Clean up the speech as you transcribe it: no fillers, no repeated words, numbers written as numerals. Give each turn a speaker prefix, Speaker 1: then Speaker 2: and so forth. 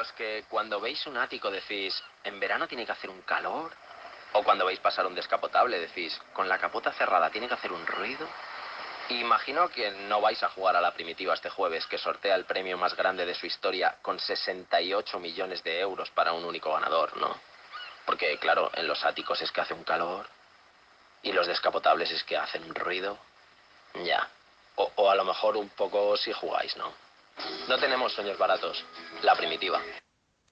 Speaker 1: los que cuando veis un ático decís, en verano tiene que hacer un calor? O cuando veis pasar un descapotable decís, con la capota cerrada tiene que hacer un ruido. Imagino que no vais a jugar a la primitiva este jueves, que sortea el premio más grande de su historia con 68 millones de euros para un único ganador, ¿no? Porque, claro, en los áticos es que hace un calor y los descapotables es que hacen un ruido. Ya. O a lo mejor un poco si jugáis, ¿no? No tenemos sueños baratos. La primitiva.